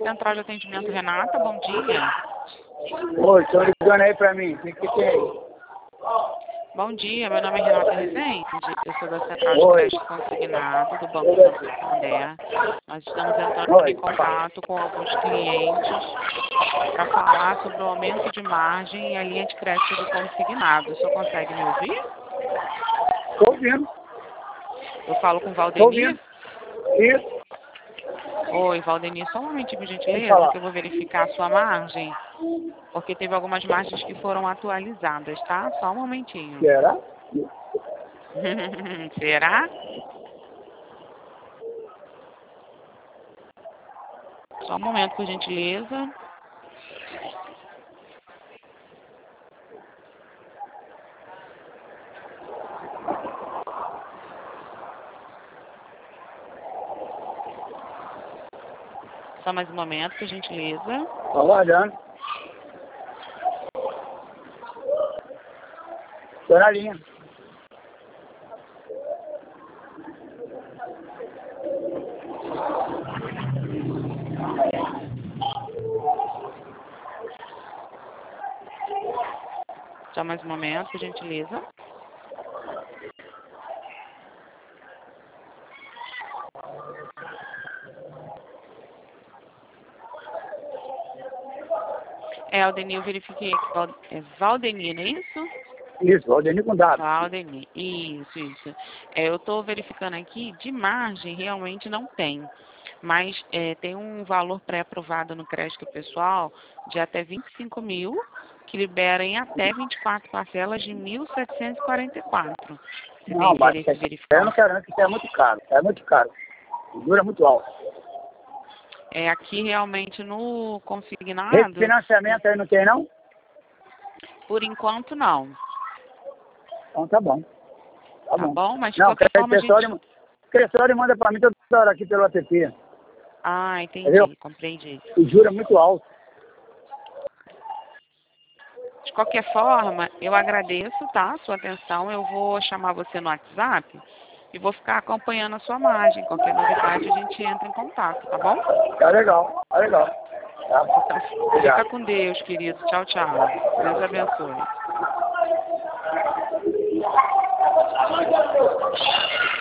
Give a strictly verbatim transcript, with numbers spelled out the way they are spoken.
Central de Atendimento Renata, bom dia. Oi, estão ligando aí pra mim. O que, que tem? Bom dia, meu nome é Renata Rezende, eu sou da Central de Oi. Crédito Consignado do Banco Santander. Nós estamos entrando Oi. em contato com alguns clientes para falar sobre o aumento de margem e a linha de crédito do consignado. O senhor consegue me ouvir? Estou ouvindo. Eu falo com o Estou Valdemir. ouvindo. Isso. Oi, Valdemir, só um momentinho, por Pode gentileza, falar. que eu vou verificar a sua margem, porque teve algumas margens que foram atualizadas, tá? Só um momentinho. Será? Será? Só um momento, por gentileza. Só mais um momento, por gentileza. Estou aguardando. Estou na linha. Só mais um momento, por gentileza. É, Aldenir, eu verifiquei aqui. Val- É Valdemir, não é isso? Isso, Valdemir com dado. Valdemir, isso, isso. É, eu estou verificando aqui, de margem realmente não tem. Mas é, tem um valor pré-aprovado no crédito pessoal de até vinte e cinco mil, que libera em até vinte e quatro parcelas de mil setecentos e quarenta e quatro. Se tem Não, mas interesse em eu verificar. não quero, não, que isso é muito caro. É muito caro. O juro é muito alto. É, aqui realmente no consignado, Refinanciamento aí não tem, não? por enquanto não. Então tá bom. Tá, Tá bom. bom? Mas de Não, qualquer o forma a pessoal, gente... o pessoal manda pra mim toda hora aqui pelo app. Ah, Entendeu? entendi, compreendi. O juro é muito alto. De qualquer forma, eu agradeço, tá, a sua atenção. Eu vou chamar você no WhatsApp e vou ficar acompanhando a sua margem. Qualquer novidade a gente entra em contato, tá bom? Tá legal, tá legal. Tá. Então, fica Obrigado. com Deus, querido. Tchau, tchau. Deus abençoe.